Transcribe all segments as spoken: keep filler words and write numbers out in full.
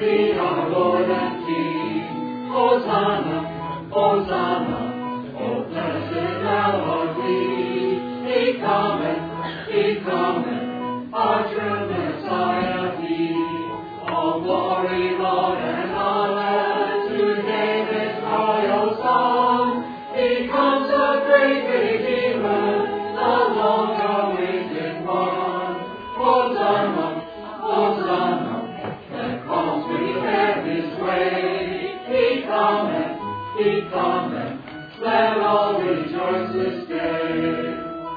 be our Lord and King. Hosanna, Hosanna, oh blessed thou art we. He cometh, He cometh, our true Messiah He. All glory, Lord, and honor to David's royal Son. He comes a great Redeemer, the long-awaited one. Hosanna, Hosanna, let palms prepare His way. He cometh, He cometh, let all rejoice this day.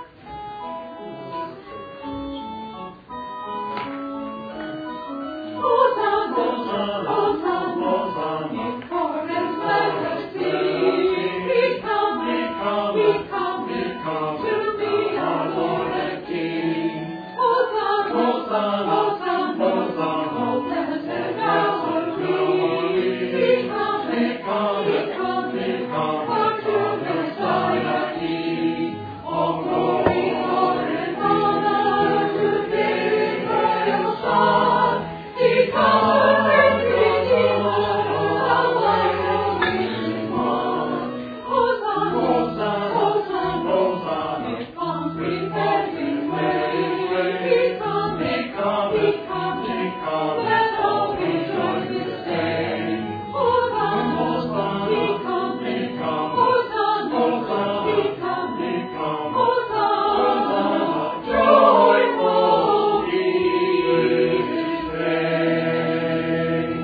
Hosanna, Hosanna, Hosanna, in chorus let us sing. He cometh, He cometh, He cometh, to be our Lord and King. Hosanna, Hosanna, Hosanna, oh blessed thou art we. He cometh, He cometh, He cometh, our true Messiah He. All glory, Lord, and honor to David's royal Son. He cometh, Redeemer, the long-awaited one. Hosanna, Hosanna, Hosanna, let palms prepare His way. He cometh, He cometh, He cometh, let all rejoice this day. Hosanna, Hosanna, He cometh, He cometh, Hosanna, Hosanna, He cometh, He cometh, Hosanna, joyful be His name.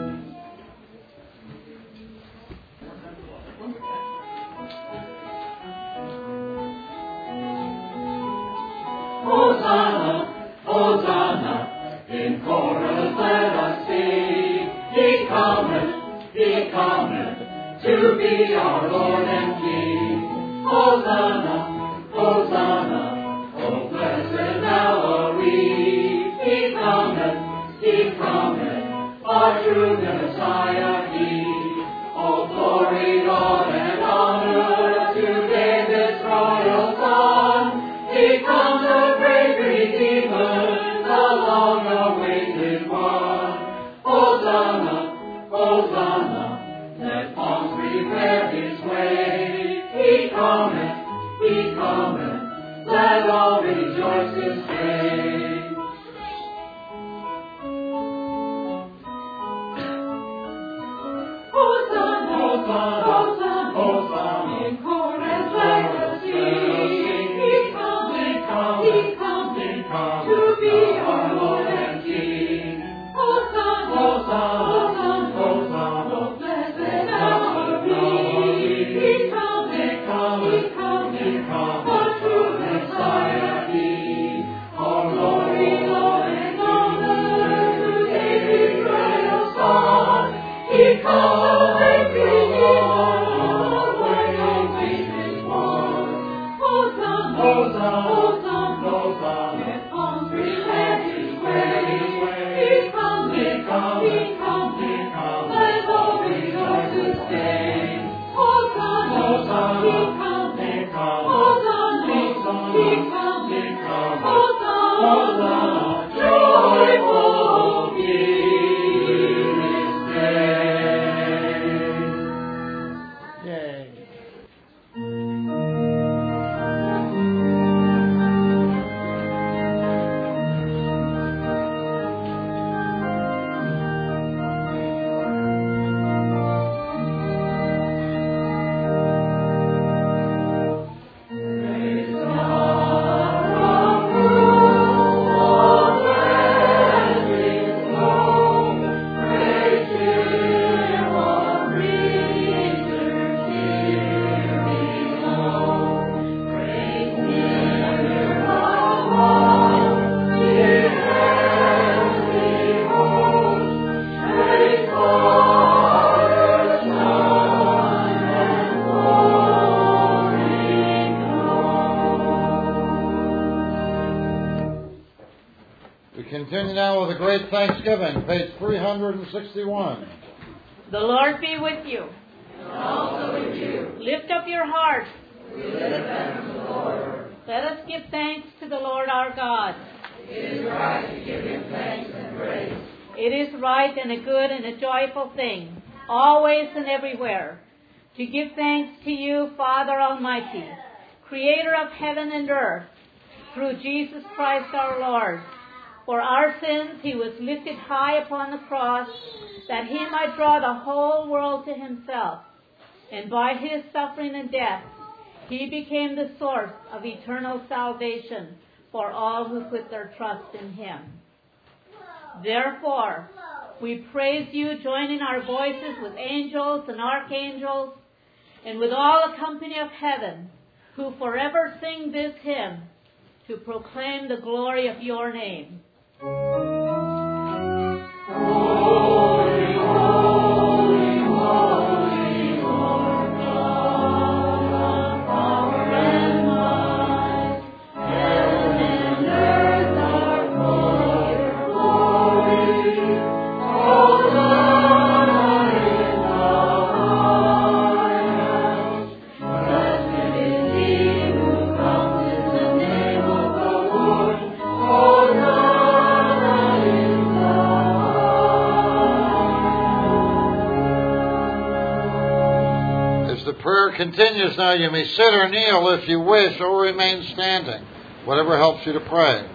Hosanna, Hosanna, in chorus let us sing. He cometh, He cometh, to be our Lord and King. Hosanna, Hosanna, oh blessed thou art we. He cometh, He cometh, our true Messiah He. All glory, Lord, and honor to David's royal Son. He comes a great Redeemer, the long-awaited one. Hosanna, Hosanna, let palms prepare His way. He cometh, He cometh, let all rejoice this day. Hosanna, Hosanna, Hosanna, in chorus let us sing. He cometh, He cometh, He cometh, to be our Lord and King. Hosanna, Hosanna, Hosanna, oh blessed thou art we. He cometh, He cometh, He cometh, our true Messiah He. All glory, Lord, and honor to David's royal Son. He cometh, Redeemer, the long-awaited one. Hosanna, Hosanna, Hosanna, let palms prepare His way. He cometh, He cometh, He cometh, let all rejoice this day. Hosanna, Hosanna, He cometh, He cometh, Hosanna, He cometh, He cometh, Hosanna, joyful be His name. Yay. Praise God from whom all blessings flow. Praise Him on creatures here below. Praise Him above the heavenly hosts. Praise Father, Son, and Holy Ghost. We continue now with a great Thanksgiving, page three hundred sixty-one. The Lord be with you. And also with you. Lift up your hearts. We lift them to the Lord. Let us give thanks to the Lord our God. It is right to give Him thanks and praise. it is right and a good and a joyful thing, always and everywhere, to give thanks to you, Father Almighty, Creator of heaven and earth, through Jesus Christ our Lord. For our sins he was lifted high upon the cross, that he might draw the whole world to himself. And by his suffering and death, he became the source of eternal salvation for all who put their trust in him. Therefore, we praise you, joining our voices with angels and archangels, and with all the company of heaven, who forever sing this hymn, to proclaim the glory of your name. Continues now. You may sit or kneel if you wish, or remain standing, whatever helps you to pray.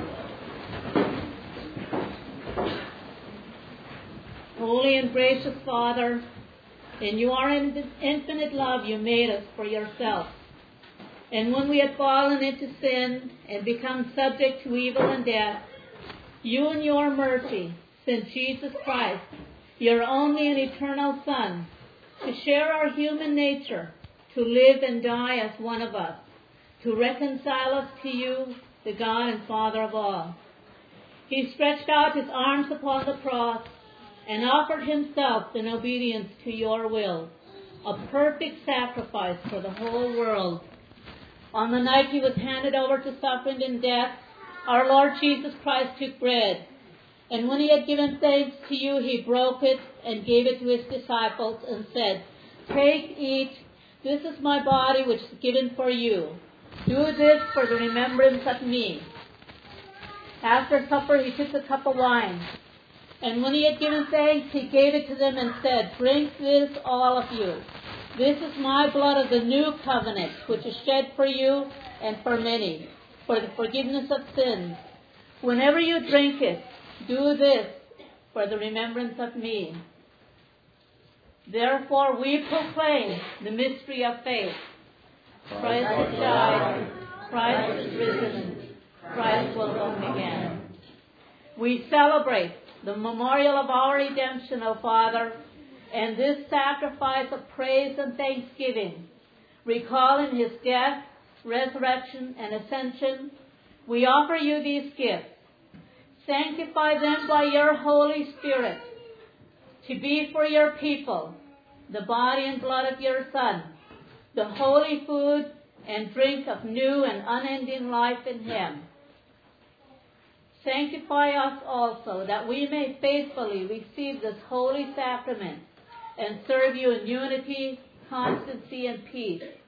Holy and gracious Father, in your infinite love you made us for yourself. And when we had fallen into sin and become subject to evil and death, you in your mercy sent Jesus Christ, your only and eternal Son, to share our human nature, to live and die as one of us, to reconcile us to you, the God and Father of all. He stretched out his arms upon the cross and offered himself in obedience to your will, a perfect sacrifice for the whole world. On the night he was handed over to suffering and death, our Lord Jesus Christ took bread, and when he had given thanks to you, he broke it and gave it to his disciples and said, "Take, eat, this is my body which is given for you. Do this for the remembrance of me." After supper he took the cup of wine, and when he had given thanks, he gave it to them and said, "Drink this, all of you. This is my blood of the new covenant, which is shed for you and for many, for the forgiveness of sins. Whenever you drink it, do this for the remembrance of me." Therefore we proclaim the mystery of faith. Christ has died, Christ is risen, Christ will come again. We celebrate the memorial of our redemption, O Father, and this sacrifice of praise and thanksgiving, recalling his death, resurrection, and ascension, we offer you these gifts. Sanctify them by your Holy Spirit, to be for your people the body and blood of your Son, the holy food and drink of new and unending life in him. Sanctify us also, that we may faithfully receive this holy sacrament and serve you in unity, constancy, and peace,